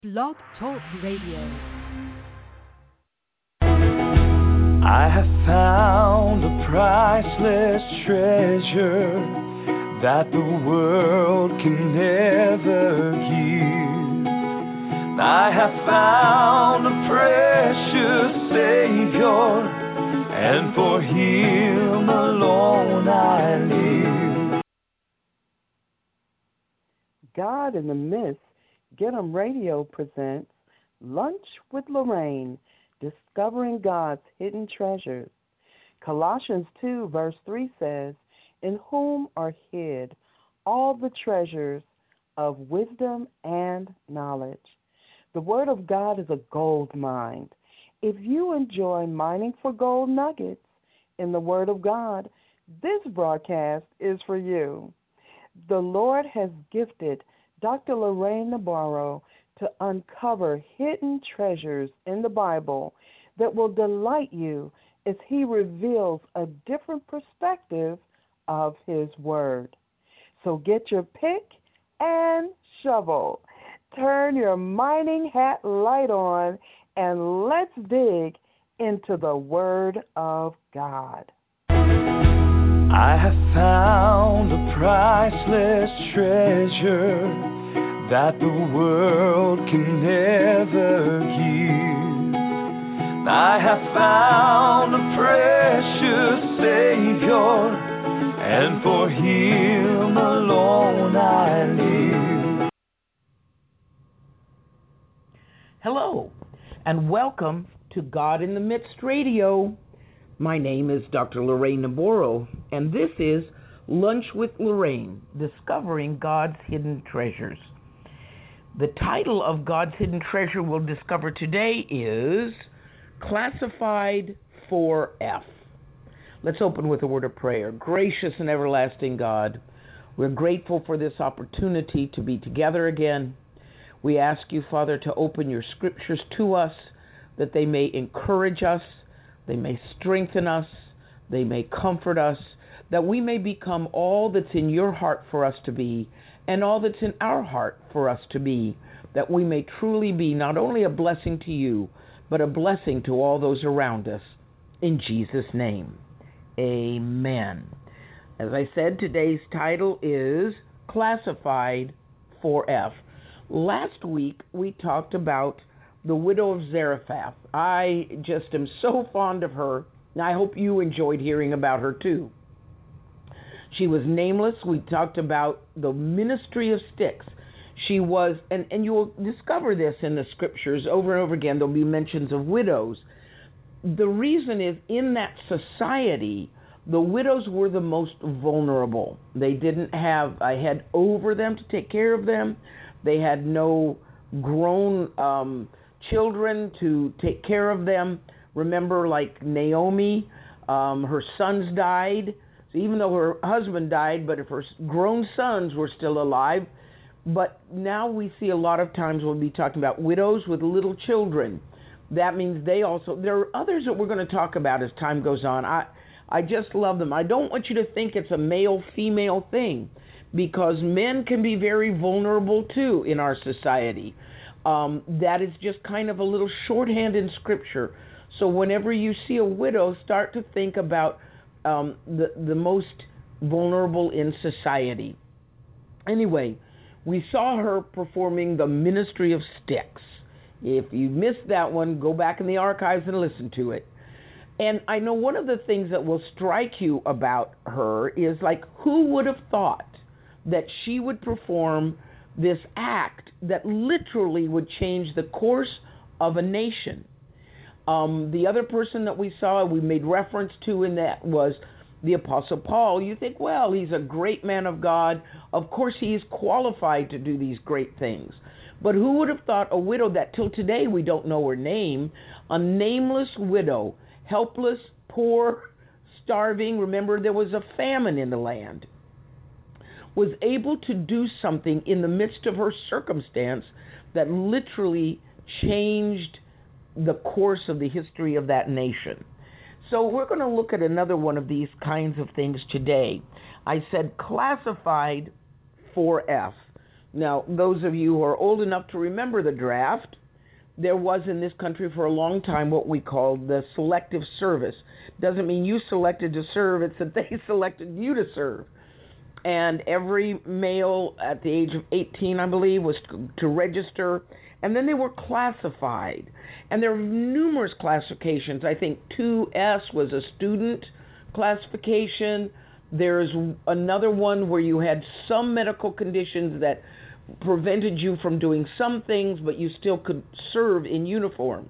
Blog Talk Radio. I have found a priceless treasure that the world can never give. I have found a precious Savior, and for Him alone I live. God in the Midst, Get 'em Radio presents Lunch with Lorraine, Discovering God's Hidden Treasures. Colossians 2, verse 3 says, "In whom are hid all the treasures of wisdom and knowledge." The Word of God is a gold mine. If you enjoy mining for gold nuggets in the Word of God, this broadcast is for you. The Lord has gifted Dr. Lorraine Nabarro to uncover hidden treasures in the Bible that will delight you as he reveals a different perspective of his Word. So get your pick and shovel. Turn your mining hat light on, and let's dig into the Word of God. I have found a priceless treasure that the world can never give. I have found a precious Savior, and for Him alone I live. Hello, and welcome to God in the Midst Radio. My name is Dr. Lorraine Nabarro, and this is Lunch with Lorraine, Discovering God's Hidden Treasures. The title of God's Hidden Treasure we'll discover today is Classified 4F. Let's open with a word of prayer. Gracious and everlasting God, we're grateful for this opportunity to be together again. We ask you, Father, to open your scriptures to us, that they may encourage us, they may strengthen us, they may comfort us, that we may become all that's in your heart for us to be, and all that's in our heart for us to be, that we may truly be not only a blessing to you, but a blessing to all those around us. In Jesus' name, amen. As I said, today's title is Classified 4F. Last week, we talked about the widow of Zarephath. I just am so fond of her, and I hope you enjoyed hearing about her too. She was nameless. We talked about the ministry of sticks. She was, and you'll discover this in the scriptures over and over again, there'll be mentions of widows. The reason is, in that society, the widows were the most vulnerable. They didn't have a head over them to take care of them. They had no grown children to take care of them. Remember, like Naomi, her sons died. So even though her husband died, but if her grown sons were still alive. But now we see a lot of times we'll be talking about widows with little children. That means there are others that we're going to talk about as time goes on. I just love them. I don't want you to think it's a male-female thing, because men can be very vulnerable too in our society. That is just kind of a little shorthand in Scripture. So whenever you see a widow, start to think about the most vulnerable in society. Anyway, we saw her performing the ministry of sticks. If you missed that one, go back in the archives and listen to it. And I know one of the things that will strike you about her is, like, who would have thought that she would perform this act that literally would change the course of a nation? The other person that we saw, we made reference to in that, was the Apostle Paul. You think, well, he's a great man of God. Of course, he is qualified to do these great things. But who would have thought a widow that till today we don't know her name, a nameless widow, helpless, poor, starving, remember there was a famine in the land, was able to do something in the midst of her circumstance that literally changed the course of the history of that nation. So we're going to look at another one of these kinds of things today. I said classified 4F. Now, those of you who are old enough to remember the draft, there was in this country for a long time what we called the selective service. Doesn't mean you selected to serve, it's that they selected you to serve. And every male at the age of 18, I believe, was to register, and then they were classified. And there are numerous classifications. I think 2S was a student classification. There's another one where you had some medical conditions that prevented you from doing some things, but you still could serve in uniform.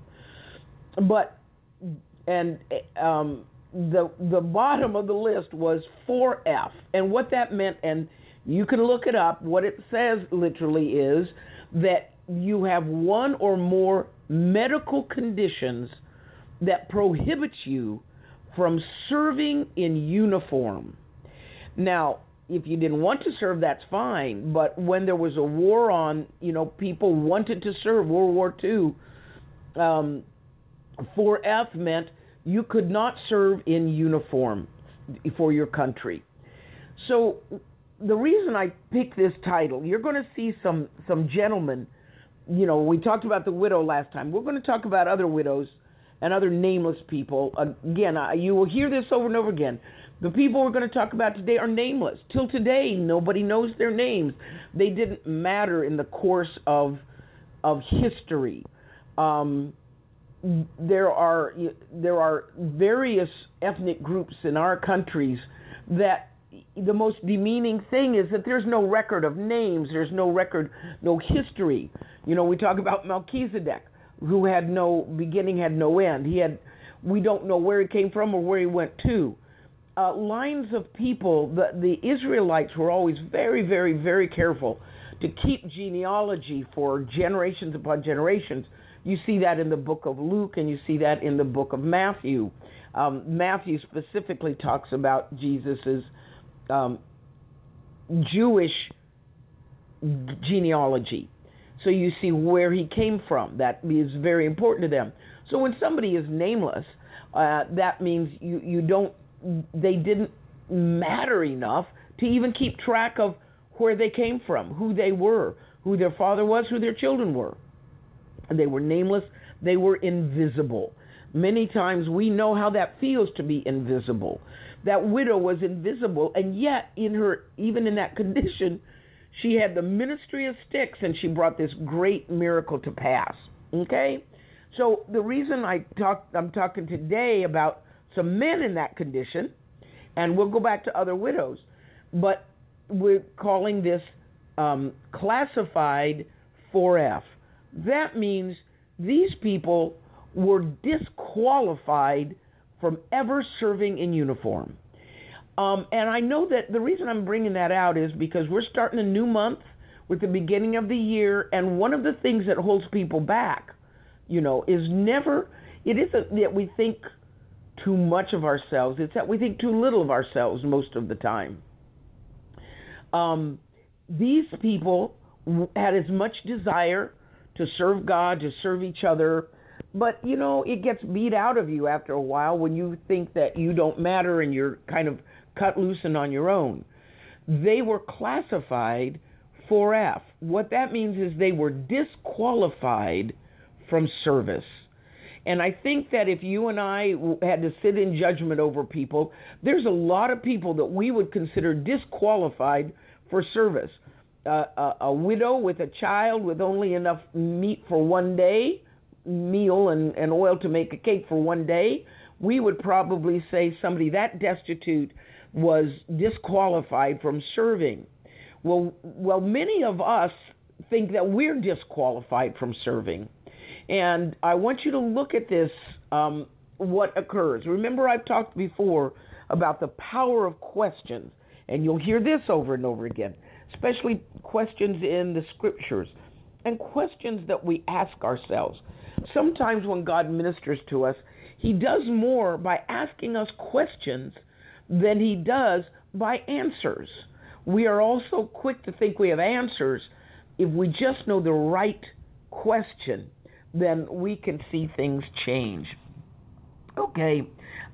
The bottom of the list was 4F, and what that meant, and you can look it up, what it says literally is that you have one or more medical conditions that prohibit you from serving in uniform. Now, if you didn't want to serve, that's fine, but when there was a war on, people wanted to serve, World War II, 4F meant you could not serve in uniform for your country. So the reason I picked this title, you're going to see some gentlemen, we talked about the widow last time. We're going to talk about other widows and other nameless people. Again, you will hear this over and over again. The people we're going to talk about today are nameless. Till today, nobody knows their names. They didn't matter in the course of history. There are various ethnic groups in our countries that the most demeaning thing is that there's no record of names. There's no record, no history. We talk about Melchizedek, who had no beginning, had no end. We don't know where he came from or where he went to. Lines of people, the Israelites were always very, very, very careful to keep genealogy for generations upon generations. You see that in the book of Luke, and you see that in the book of Matthew. Matthew specifically talks about Jesus's Jewish genealogy. So you see where he came from. That is very important to them. So when somebody is nameless, that means they didn't matter enough to even keep track of where they came from, who they were, who their father was, who their children were. And they were nameless. They were invisible. Many times we know how that feels to be invisible. That widow was invisible, and yet even in that condition, she had the ministry of sticks, and she brought this great miracle to pass. Okay? So the reason I'm talking today about some men in that condition, and we'll go back to other widows, but we're calling this classified 4F. That means these people were disqualified from ever serving in uniform. And I know that the reason I'm bringing that out is because we're starting a new month with the beginning of the year, and one of the things that holds people back, is it isn't that we think too much of ourselves, it's that we think too little of ourselves most of the time. These people had as much desire to serve God, to serve each other, but, it gets beat out of you after a while when you think that you don't matter and you're kind of cut loose and on your own. They were classified 4F. What that means is they were disqualified from service. And I think that if you and I had to sit in judgment over people, there's a lot of people that we would consider disqualified for service. A widow with a child with only enough meat for one day, meal and oil to make a cake for one day, we would probably say somebody that destitute was disqualified from serving. Well, many of us think that we're disqualified from serving. And I want you to look at this, what occurs. Remember, I've talked before about the power of questions, and you'll hear this over and over again, especially questions in the scriptures and questions that we ask ourselves. Sometimes when God ministers to us, he does more by asking us questions than he does by answers. We are also quick to think we have answers. If we just know the right question, then we can see things change. Okay.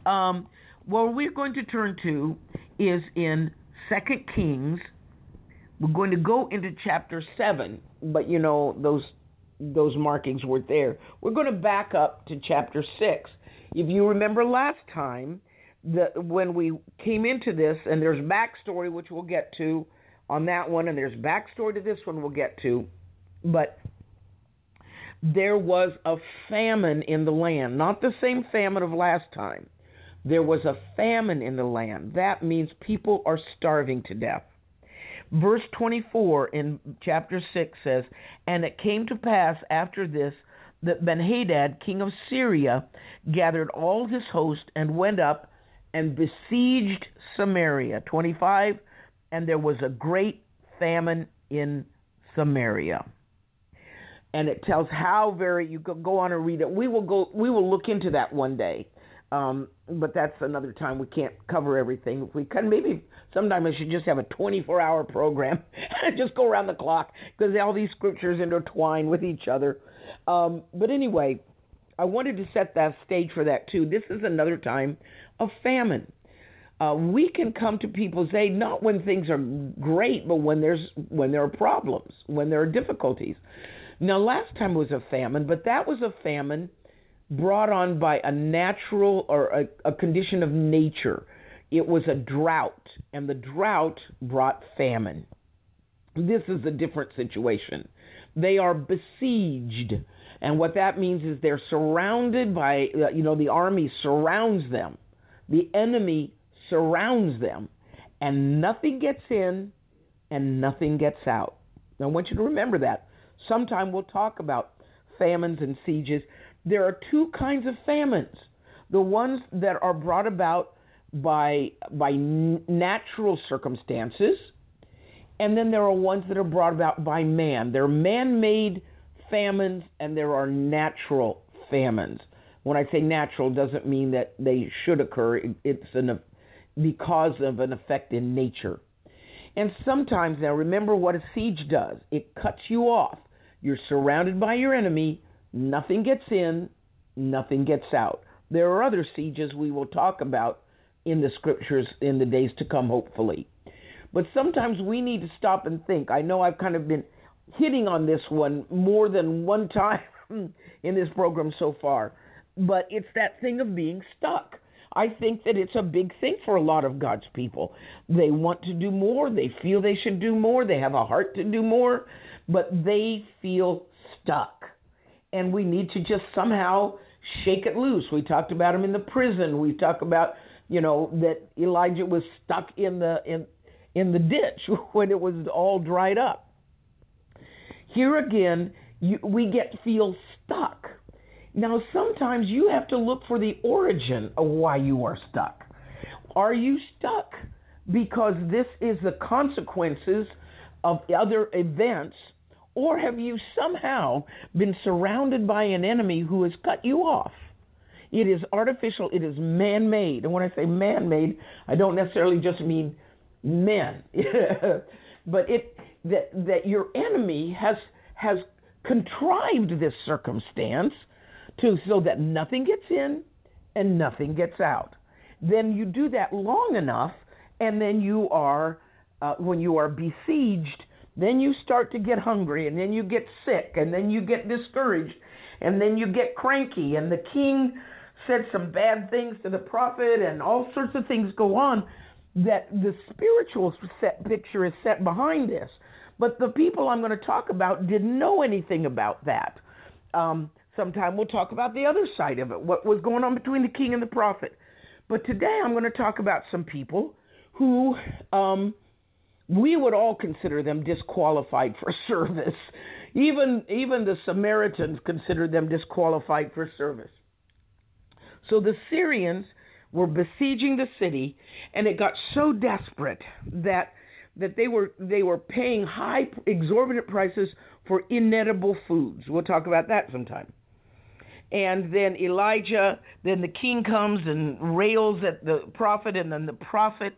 What we're going to turn to is in 2 Kings, We're going to go into chapter 7, but those markings weren't there. We're going to back up to chapter 6. If you remember last time, when we came into this, and there's backstory, which we'll get to on that one, and there's backstory to this one we'll get to, but there was a famine in the land, not the same famine of last time. There was a famine in the land. That means people are starving to death. Verse 24 in chapter 6 says, "And it came to pass after this that Benhadad, king of Syria, gathered all his host and went up and besieged Samaria." 25, "And there was a great famine in Samaria." And it tells how you can go on and read it. We will look into that one day. But that's another time. We can't cover everything. If we can, maybe sometime I should just have a 24-hour program and just go around the clock, because all these scriptures intertwine with each other. But anyway, I wanted to set that stage for that too. This is another time of famine. We can come to people's aid not when things are great, but when there are problems, when there are difficulties. Now, last time was a famine, but that was a famine brought on by a natural or a condition of nature. It was a drought, and the drought brought famine. This is a different situation. They are besieged, and what that means is they're surrounded by, the army surrounds them. The enemy surrounds them, and nothing gets in and nothing gets out. Now, I want you to remember that. Sometime we'll talk about famines and sieges. There are two kinds of famines. The ones that are brought about by natural circumstances, and then there are ones that are brought about by man. There are man-made famines, and there are natural famines. When I say natural, it doesn't mean that they should occur. It's because of an effect in nature. And sometimes, now remember what a siege does. It cuts you off. You're surrounded by your enemy. Nothing gets in, nothing gets out. There are other sieges we will talk about in the scriptures in the days to come, hopefully. But sometimes we need to stop and think. I know I've kind of been hitting on this one more than one time in this program so far, but it's that thing of being stuck. I think that it's a big thing for a lot of God's people. They want to do more. They feel they should do more. They have a heart to do more, but they feel stuck. And we need to just somehow shake it loose. We talked about him in the prison. We talked about, that Elijah was stuck in the ditch when it was all dried up. Here again, we feel stuck. Now, sometimes you have to look for the origin of why you are stuck. Are you stuck because this is the consequences of other events, or have you somehow been surrounded by an enemy who has cut you off? It is artificial. It is man-made. And when I say man-made, I don't necessarily just mean men, but that your enemy has contrived this circumstance so that nothing gets in and nothing gets out. Then you do that long enough, and then you are, when you are besieged, then you start to get hungry, and then you get sick, and then you get discouraged, and then you get cranky, and the king said some bad things to the prophet, and all sorts of things go on, that the spiritual picture is set behind this. But the people I'm going to talk about didn't know anything about that. Sometime we'll talk about the other side of it, what was going on between the king and the prophet. But today I'm going to talk about some people who we would all consider them disqualified for service. Even the Samaritans considered them disqualified for service. So the Syrians were besieging the city, and it got so desperate that they were paying high, exorbitant prices for inedible foods. We'll talk about that sometime. And then the king comes and rails at the prophet, and then the prophet,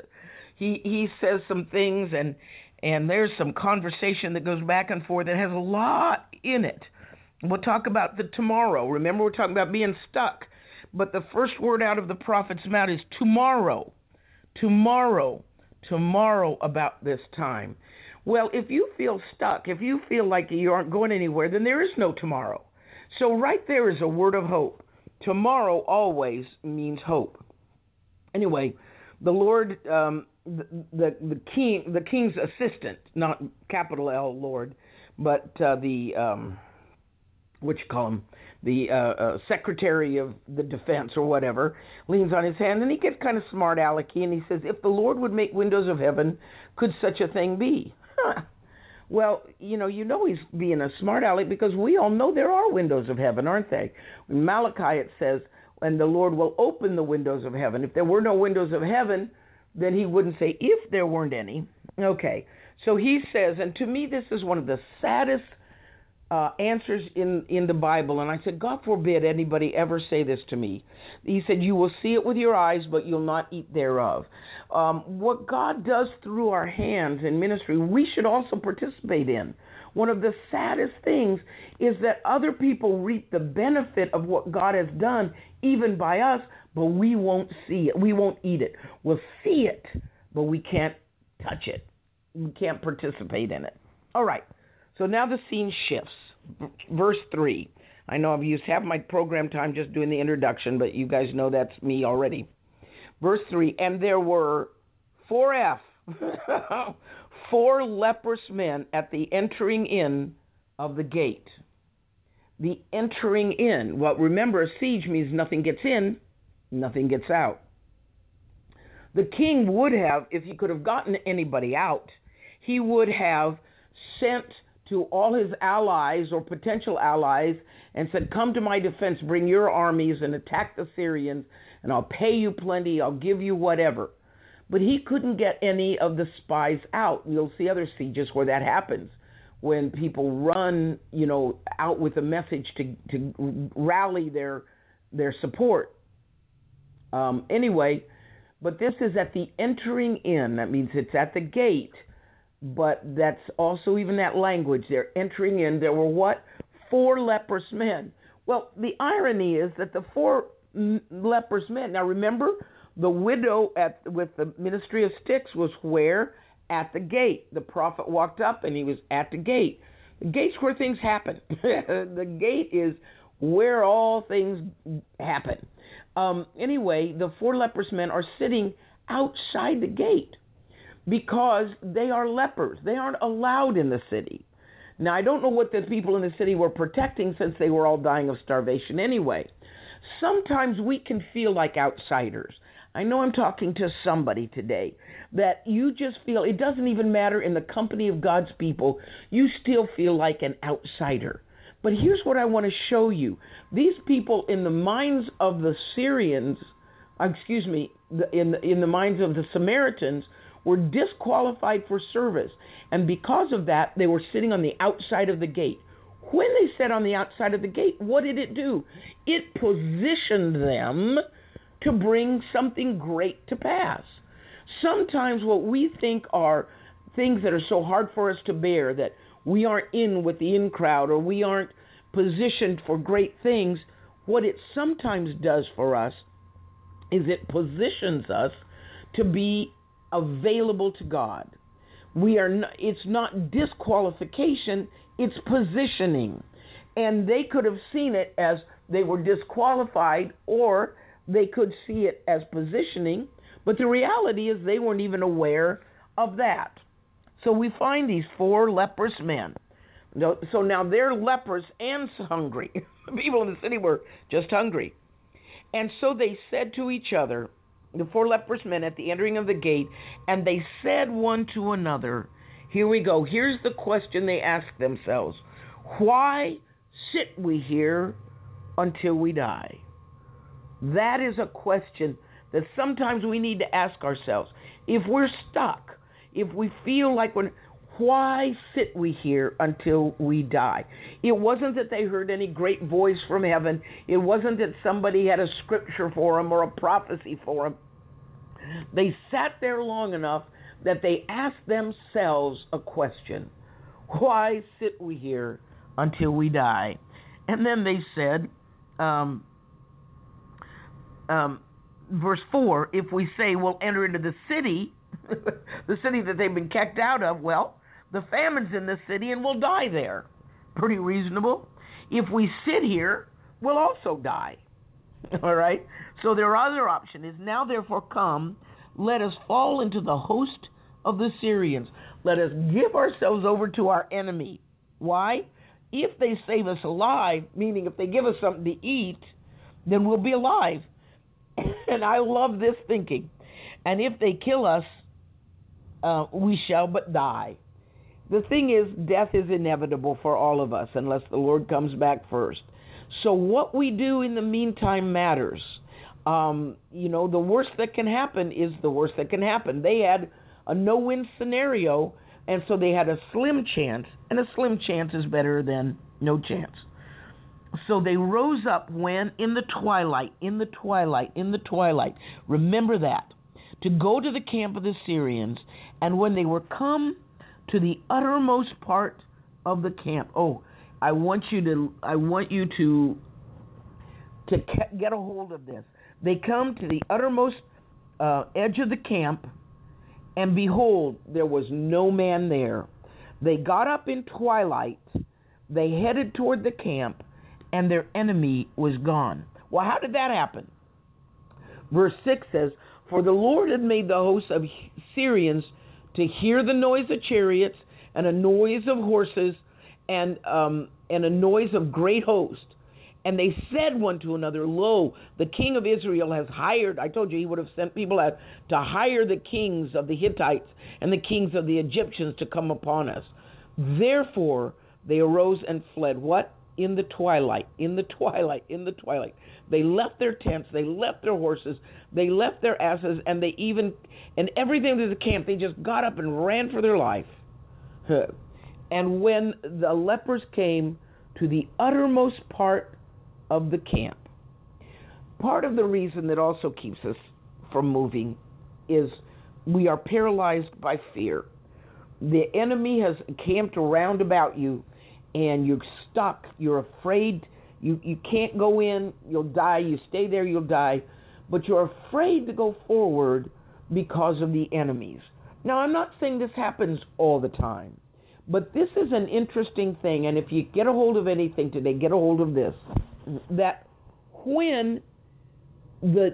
he says some things, and there's some conversation that goes back and forth that has a lot in it. We'll talk about the tomorrow. Remember, we're talking about being stuck. But the first word out of the prophet's mouth is tomorrow. Tomorrow. Tomorrow about this time. Well, if you feel stuck, if you feel like you aren't going anywhere, then there is no tomorrow. So right there is a word of hope. Tomorrow always means hope. Anyway, the Lord, the king's assistant, not capital L Lord, but the Secretary of the Defense or whatever, leans on his hand, and he gets kind of smart alecky, and he says, if the Lord would make windows of heaven, could such a thing be? Huh. Well, you know he's being a smart aleck because we all know there are windows of heaven, aren't they? In Malachi it says, and the Lord will open the windows of heaven. If there were no windows of heaven, then he wouldn't say if there weren't any. Okay, so he says, and to me this is one of the saddest answers in the Bible. And I said, God forbid anybody ever say this to me. He said, you will see it with your eyes, but you'll not eat thereof. What God does through our hands in ministry, we should also participate in. One of the saddest things is that other people reap the benefit of what God has done, even by us, but we won't see it. We won't eat it. We'll see it, but we can't touch it. We can't participate in it. All right. So now the scene shifts. Verse 3. I know I've used half my program time just doing the introduction, but you guys know that's me already. Verse 3. And there were 4 leprous men at the entering in of the gate. The entering in. Well, remember, a siege means nothing gets in, nothing gets out. The king would have, if he could have gotten anybody out, he would have sent to all his allies or potential allies and said, come to my defense, bring your armies and attack the Syrians, and I'll pay you plenty, I'll give you whatever. But he couldn't get any of the spies out. You'll see other sieges where that happens, when people run, out with a message to rally their support. Anyway, but this is at the entering in. That means it's at the gate. But that's also even that language. They're entering in. There were what? 4 leprous men. Well, the irony is that the 4 leprous men. Now remember, the widow with the ministry of sticks was where? At the gate. The prophet walked up and he was at the gate. The gate's where things happen. The gate is where all things happen. Anyway, the 4 leprous men are sitting outside the gate, because they are lepers. They aren't allowed in the city. Now, I don't know what the people in the city were protecting, since they were all dying of starvation anyway. Sometimes we can feel like outsiders. I know I'm talking to somebody today, that you just feel, it doesn't even matter in the company of God's people, you still feel like an outsider. But here's what I want to show you. These people, in the minds of the Syrians, in the minds of the Samaritans, were disqualified for service. And because of that, they were sitting on the outside of the gate. When they sat on the outside of the gate, what did it do? It positioned them to bring something great to pass. Sometimes what we think are things that are so hard for us to bear, that we aren't in with the in crowd, or we aren't positioned for great things, what it sometimes does for us is it positions us to be available to God. It's not disqualification, it's positioning. And they could have seen it as they were disqualified, or they could see it as positioning, but the reality is they weren't even aware of that. So we find these 4 leprous men. So now they're lepers and hungry. The people in the city were just hungry. And so they said to each other, the 4 leprous men at the entering of the gate, and they said one to another, here we go. Here's the question they asked themselves. Why sit we here until we die? That is a question that sometimes we need to ask ourselves. If we're stuck, if we feel like why sit we here until we die? It wasn't that they heard any great voice from heaven. It wasn't that somebody had a scripture for them or a prophecy for them. They sat there long enough that they asked themselves a question. Why sit we here until we die? And then they said, verse 4, if we say we'll enter into the city, the city that they've been kicked out of, well, the famine's in this city and we'll die there. Pretty reasonable. If we sit here, we'll also die. All right? So their other option is, now therefore come, let us fall into the host of the Syrians. Let us give ourselves over to our enemy. Why? If they save us alive, meaning if they give us something to eat, then we'll be alive. And I love this thinking. And if they kill us, we shall but die. The thing is, death is inevitable for all of us unless the Lord comes back first. So what we do in the meantime matters. The worst that can happen is the worst that can happen. They had a no-win scenario, and so they had a slim chance, and a slim chance is better than no chance. So they rose up when? In the twilight. Remember that. To go to the camp of the Syrians, and when they were come to the uttermost part of the camp. Oh, I want you to get a hold of this. They come to the uttermost edge of the camp, and behold, there was no man there. They got up in twilight, they headed toward the camp, and their enemy was gone. Well, how did that happen? Verse 6 says, for the Lord had made the hosts of Syrians to hear the noise of chariots, and a noise of horses, and a noise of great host. And they said one to another, lo, the king of Israel has hired. I told you he would have sent people out to hire the kings of the Hittites and the kings of the Egyptians to come upon us. Therefore they arose and fled. What? In the twilight. They left their tents, they left their horses, they left their asses, and everything to the camp. They just got up and ran for their life. And when the lepers came to the uttermost part of the camp, part of the reason that also keeps us from moving is we are paralyzed by fear. The enemy has camped around about you, and you're stuck, you're afraid, you can't go in, you'll die, you stay there, you'll die, but you're afraid to go forward because of the enemies. Now, I'm not saying this happens all the time, but this is an interesting thing, and if you get a hold of anything today, get a hold of this, that when the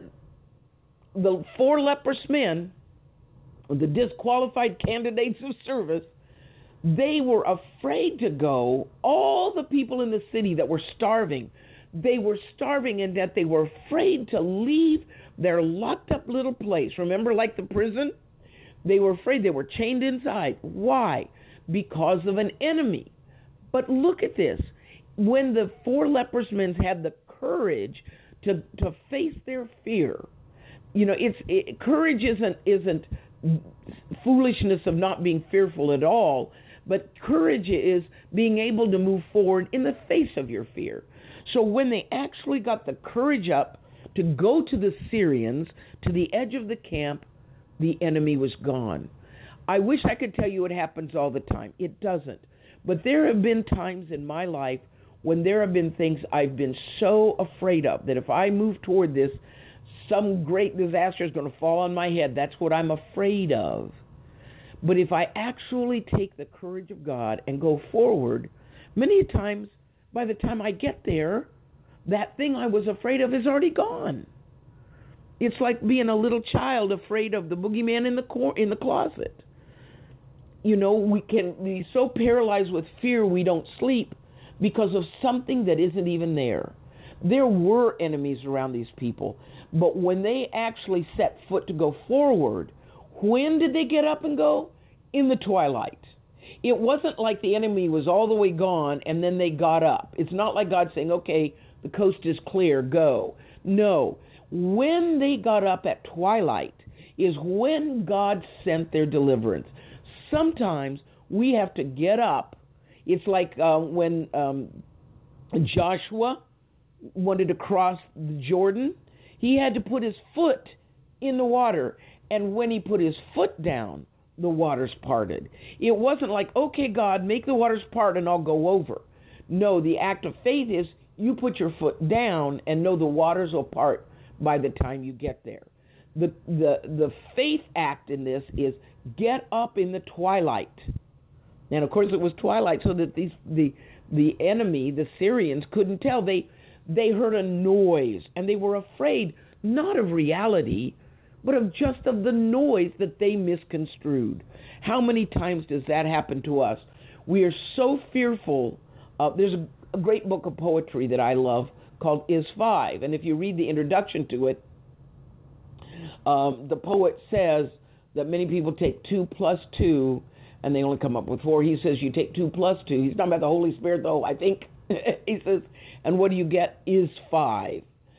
four leprous men, the disqualified candidates of service, they were afraid to go. All the people in the city that were starving, they were starving in that they were afraid to leave their locked up little place. Remember, like the prison? They were afraid. They were chained inside. Why? Because of an enemy. But look at this. When the four leprous men had the courage to face their fear, courage isn't foolishness of not being fearful at all, but courage is being able to move forward in the face of your fear. So when they actually got the courage up to go to the Syrians, to the edge of the camp, the enemy was gone. I wish I could tell you it happens all the time. It doesn't. But there have been times in my life when there have been things I've been so afraid of that if I move toward this, some great disaster is going to fall on my head. That's what I'm afraid of. But if I actually take the courage of God and go forward, many times by the time I get there, that thing I was afraid of is already gone. It's like being a little child afraid of the boogeyman in the closet. We can be so paralyzed with fear we don't sleep because of something that isn't even there. There were enemies around these people, but when they actually set foot to go forward, when did they get up and go? In the twilight. It wasn't like the enemy was all the way gone and then they got up. It's not like God saying, okay, the coast is clear, go. No. When they got up at twilight is when God sent their deliverance. Sometimes we have to get up. It's like when Joshua wanted to cross the Jordan, he had to put his foot in the water. And when he put his foot down, the waters parted. It wasn't like, okay, God, make the waters part and I'll go over. No, the act of faith is you put your foot down and know the waters will part by the time you get there. The faith act in this is get up in the twilight. And of course it was twilight, so that the enemy, the Syrians, couldn't tell. They heard a noise, and they were afraid, not of reality, but of just of the noise that they misconstrued. How many times does that happen to us? We are so fearful. There's a great book of poetry that I love called Is Five, and if you read the introduction to it, the poet says that many people take 2 plus 2, and they only come up with 4. He says you take 2 plus 2. He's talking about the Holy Spirit, though, I think. He says, and what do you get is 5.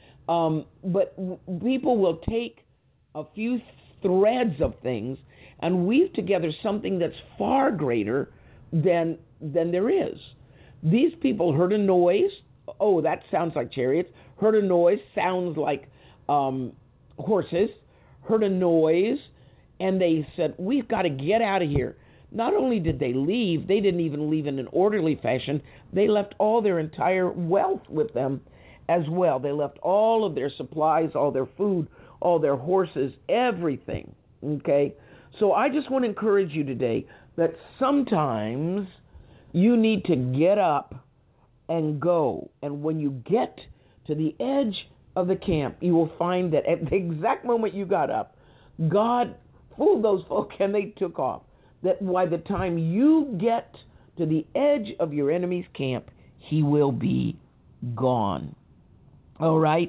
But people will take a few threads of things and weave together something that's far greater than there is. These people heard a noise. Oh, that sounds like chariots. Heard a noise, sounds like horses. Heard a noise, and they said, we've got to get out of here. Not only did they leave, they didn't even leave in an orderly fashion. They left all their entire wealth with them as well. They left all of their supplies, all their food, all their horses, everything. Okay? So I just want to encourage you today that sometimes you need to get up and go. And when you get to the edge of the camp, you will find that at the exact moment you got up, God fooled those folk and they took off. That by the time you get to the edge of your enemy's camp, he will be gone. All right?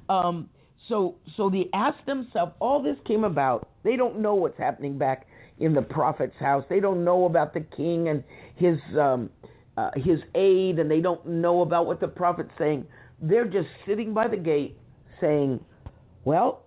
So they asked themselves, all this came about. They don't know what's happening back in the prophet's house. They don't know about the king and his aide, and they don't know about what the prophet's saying. They're just sitting by the gate saying, well,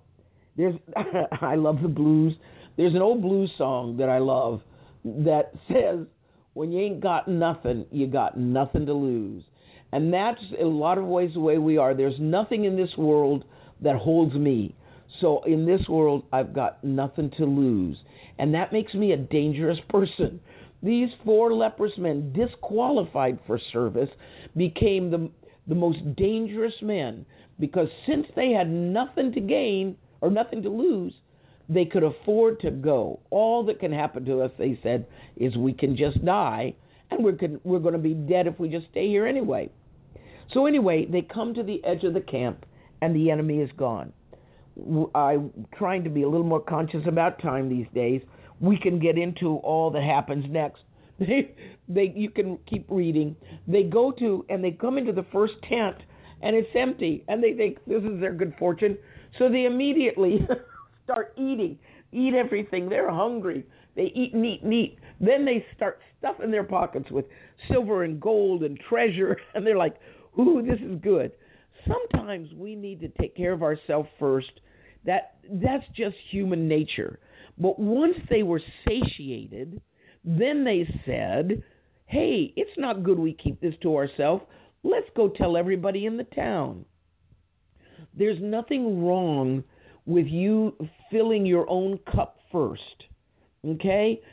I love the blues. There's an old blues song that I love that says, when you ain't got nothing, you got nothing to lose. And that's in a lot of ways the way we are. There's nothing in this world that holds me. So in this world, I've got nothing to lose. And that makes me a dangerous person. These 4 leprous men, disqualified for service, became the most dangerous men, because since they had nothing to gain or nothing to lose, they could afford to go. All that can happen to us, they said, is we can just die, and we're going to be dead if we just stay here anyway. So anyway, they come to the edge of the camp, and the enemy is gone. I'm trying to be a little more conscious about time these days. We can get into all that happens next. You can keep reading. They come into the first tent, and it's empty, and they think this is their good fortune. So they immediately start eat everything. They're hungry. They eat and eat and eat. Then they start stuffing their pockets with silver and gold and treasure, and they're like, ooh, this is good. Sometimes we need to take care of ourselves first. That's just human nature. But once they were satiated, then they said, hey, it's not good we keep this to ourselves. Let's go tell everybody in the town. There's nothing wrong with you filling your own cup first. Okay?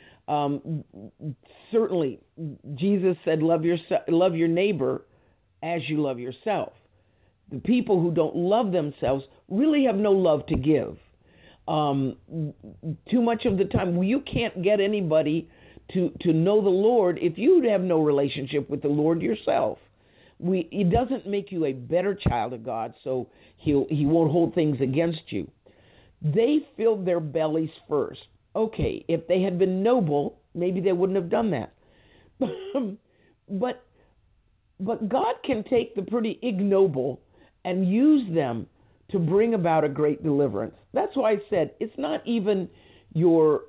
Certainly, Jesus said, love your neighbor as you love yourself. The people who don't love themselves really have no love to give. Too much of the time, you can't get anybody to know the Lord if you have no relationship with the Lord yourself. It doesn't make you a better child of God, so he won't hold things against you. They filled their bellies first. Okay, if they had been noble, maybe they wouldn't have done that. But God can take the pretty ignoble and use them to bring about a great deliverance. That's why I said it's not even your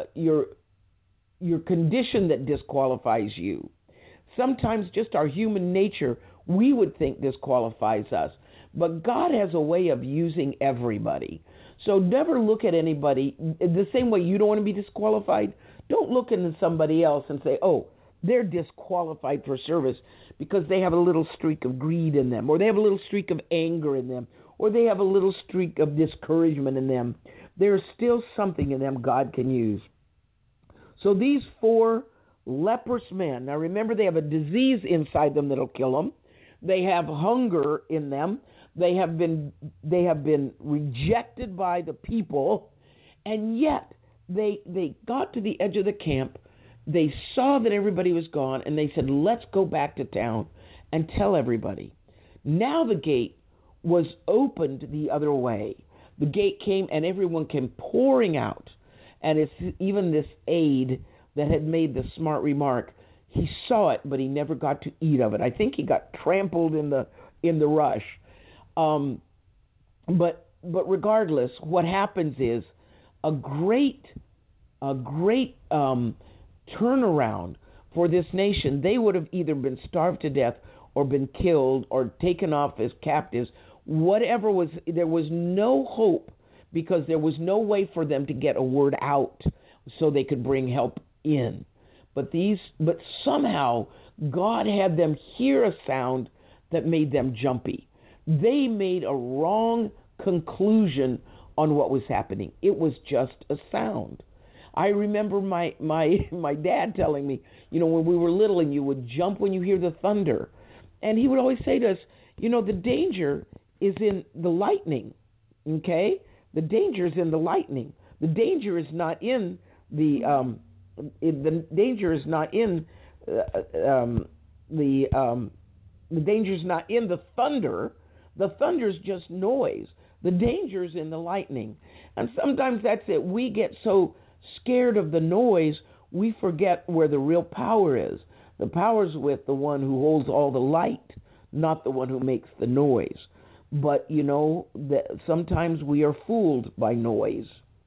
condition that disqualifies you. Sometimes just our human nature, we would think disqualifies us. But God has a way of using everybody. So never look at anybody the same way you don't want to be disqualified. Don't look into somebody else and say, oh, they're disqualified for service because they have a little streak of greed in them, or they have a little streak of anger in them, or they have a little streak of discouragement in them. There's still something in them God can use. So these 4 leprous men, now remember they have a disease inside them that'll kill them. They have hunger in them. They have been rejected by the people, and yet they got to the edge of the camp, they saw that everybody was gone, and they said, let's go back to town and tell everybody. Now the gate was opened the other way. The gate came, and everyone came pouring out. And it's even this aide that had made the smart remark, he saw it, but he never got to eat of it. I think he got trampled in the rush. But regardless, what happens is a great turnaround for this nation. They would have either been starved to death or been killed or taken off as captives. Whatever was, there was no hope because there was no way for them to get a word out so they could bring help in. But somehow God had them hear a sound that made them jumpy. They made a wrong conclusion on what was happening. It was just a sound. I remember my dad telling me, when we were little and you would jump when you hear the thunder. And he would always say to us, the danger is in the lightning, okay? The danger is in the lightning. The danger is not in the danger is not in the danger is not in the thunder. The thunder is just noise. The danger is in the lightning. And sometimes that's it. We get so scared of the noise, we forget where the real power is. The power is with the one who holds all the light, not the one who makes the noise. But, that sometimes we are fooled by noise.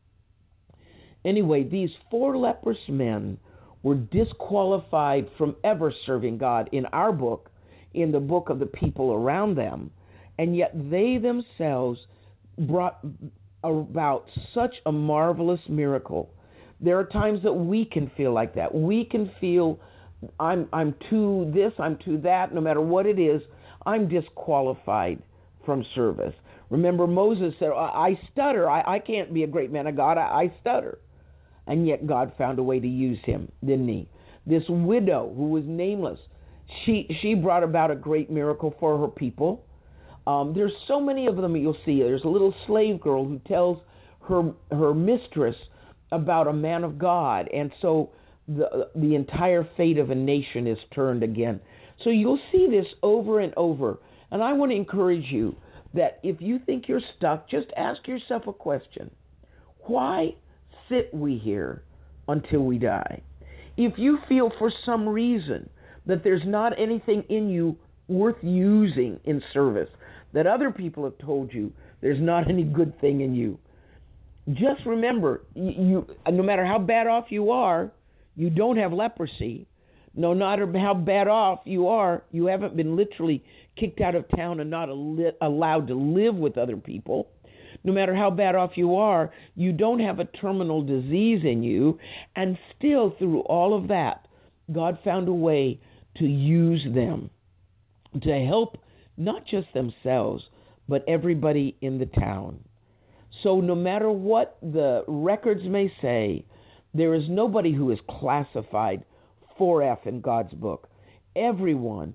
Anyway, these 4 leprous men were disqualified from ever serving God in our book, in the book of the people around them, and yet they themselves brought about such a marvelous miracle. There are times that we can feel like that. We can feel, I'm too this, I'm too that, no matter what it is, I'm disqualified from service. Remember, Moses said, I stutter. I can't be a great man of God. I stutter. And yet God found a way to use him, didn't he? This widow who was nameless, she brought about a great miracle for her people. There's so many of them you'll see. There's a little slave girl who tells her mistress about a man of God. And so the entire fate of a nation is turned again. So you'll see this over and over. And I want to encourage you that if you think you're stuck, just ask yourself a question. Why sit we here until we die? If you feel for some reason that there's not anything in you worth using in service, that other people have told you there's not any good thing in you, just remember, you no matter how bad off you are, you don't have leprosy. No matter how bad off you are, you haven't been literally kicked out of town and not allowed to live with other people. No matter how bad off you are, you don't have a terminal disease in you. And still, through all of that, God found a way to use them to help not just themselves, but everybody in the town. So no matter what the records may say, there is nobody who is classified 4F in God's book. Everyone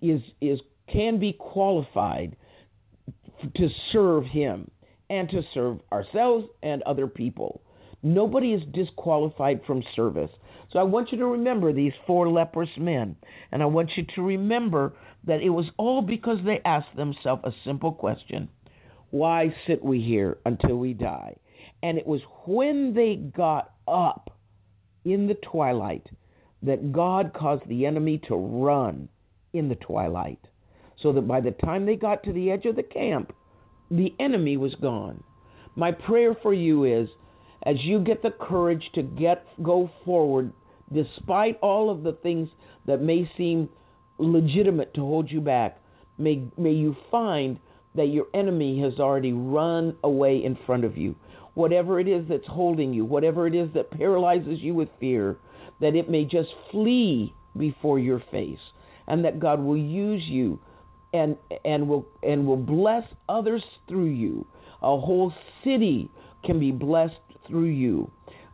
can be qualified to serve him and to serve ourselves and other people. Nobody is disqualified from service. So I want you to remember these 4 leprous men, and I want you to remember that it was all because they asked themselves a simple question: why sit we here until we die? And it was when they got up in the twilight that God caused the enemy to run in the twilight, so that by the time they got to the edge of the camp, the enemy was gone. My prayer for you is, as you get the courage to go forward, despite all of the things that may seem legitimate to hold you back, may you find that your enemy has already run away in front of you. Whatever it is that's holding you, whatever it is that paralyzes you with fear, that it may just flee before your face, and that God will use you and will bless others through you. A whole city can be blessed through you.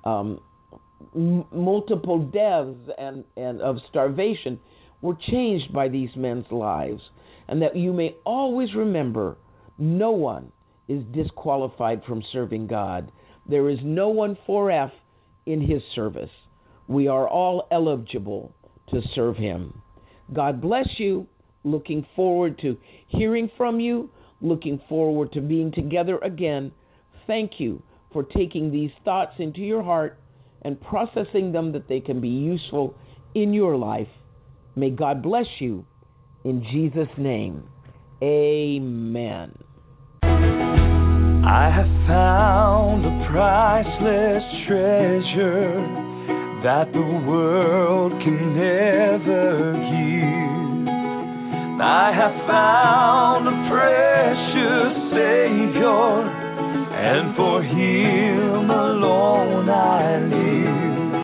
Multiple deaths and of starvation were changed by these men's lives, and that you may always remember, no one is disqualified from serving God. There is no one 4F in his service. We are all eligible to serve him. God bless you. Looking forward to hearing from you. Looking forward to being together again. Thank you for taking these thoughts into your heart and processing them that they can be useful in your life. May God bless you. In Jesus' name, amen. I have found a priceless treasure that the world can never give. I have found a precious Savior, and for him alone I live.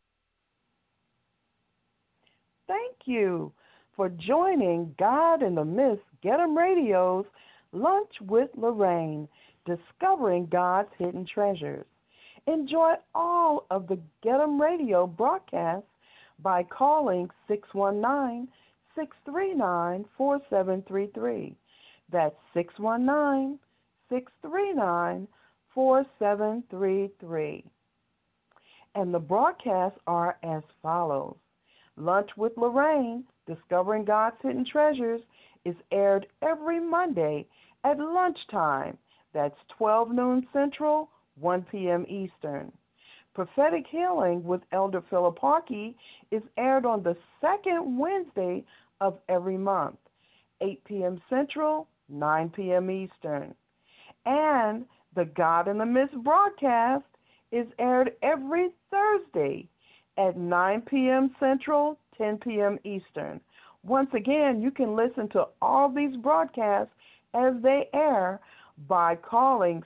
Thank you for joining God in the Midst Get 'em Radio's Lunch with Lorraine, discovering God's hidden treasures. Enjoy all of the Get 'em Radio broadcasts by calling 619-639-4733. That's 619-639-4733. And the broadcasts are as follows. Lunch with Lorraine, Discovering God's Hidden Treasures, is aired every Monday at lunchtime. That's 12 noon Central, 1 p.m. Eastern. Prophetic Healing with Elder Philip Harkey is aired on the second Wednesday of every month, 8 p.m. Central, 9 p.m. Eastern. And the God in the Midst broadcast is aired every Thursday at 9 p.m. Central, 10 p.m. Eastern. Once again, you can listen to all these broadcasts as they air by calling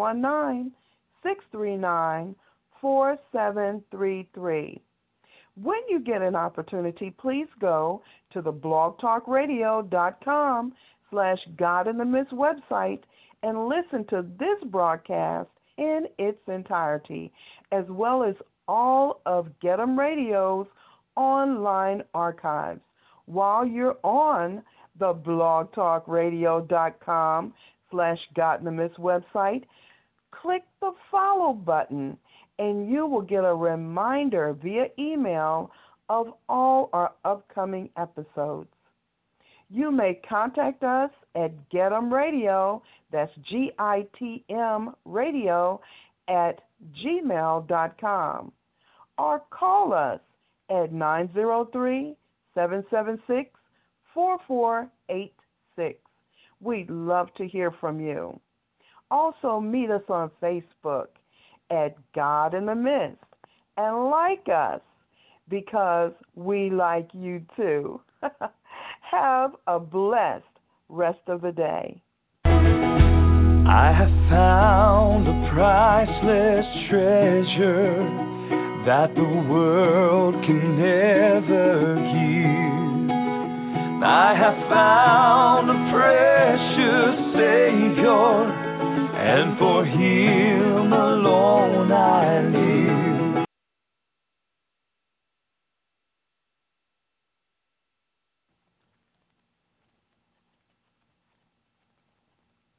619-639-4733. When you get an opportunity, please go to the blogtalkradio.com/God in the Midst website and listen to this broadcast in its entirety, as well as all of Get 'em Radio's online archives. While you're on the blogtalkradio.com/God in the Midst website, click the follow button and you will get a reminder via email of all our upcoming episodes. You may contact us at GetEm Radio, that's GITM Radio, at gmail.com, or call us at 903-776-4486. We'd love to hear from you. Also, meet us on Facebook at God in the Midst and like us because we like you too. Have a blessed rest of the day. I have found a priceless treasure that the world can never give. I have found a precious Savior, and for him